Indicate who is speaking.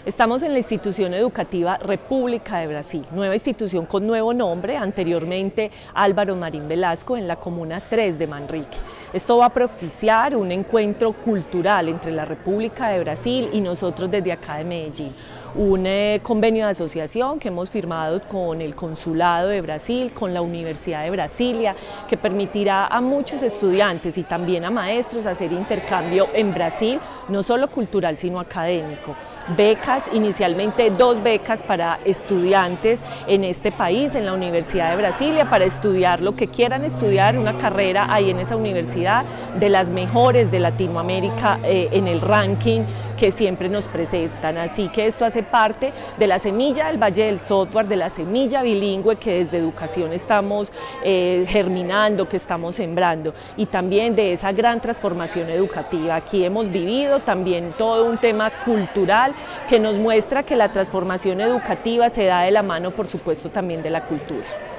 Speaker 1: Estamos en la institución educativa República de Brasil, nueva institución con nuevo nombre, anteriormente Álvaro Marín Velasco, en la comuna 3 de Manrique. Esto va a propiciar un encuentro cultural entre la República de Brasil y nosotros desde acá de Medellín. Un convenio de asociación que hemos firmado con el Consulado de Brasil, con la Universidad de Brasilia, que permitirá a muchos estudiantes y también a maestros hacer intercambio en Brasil, no solo cultural sino académico. Becas, inicialmente 2 becas para estudiantes en este país, en la Universidad de Brasilia, para estudiar lo que quieran estudiar, una carrera ahí en esa universidad, de las mejores de Latinoamérica en el ranking que siempre nos presentan. Así que esto hace parte de la semilla del Valle del Software, de la semilla bilingüe que desde educación estamos germinando, que estamos sembrando, y también de esa gran transformación educativa. Aquí hemos vivido también todo un tema cultural que nos muestra que la transformación educativa se da de la mano, por supuesto, también de la cultura.